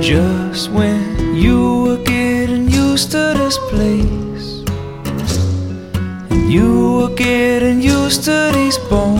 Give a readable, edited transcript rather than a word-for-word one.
Just when you were getting used to this place, and you were getting used to these bones.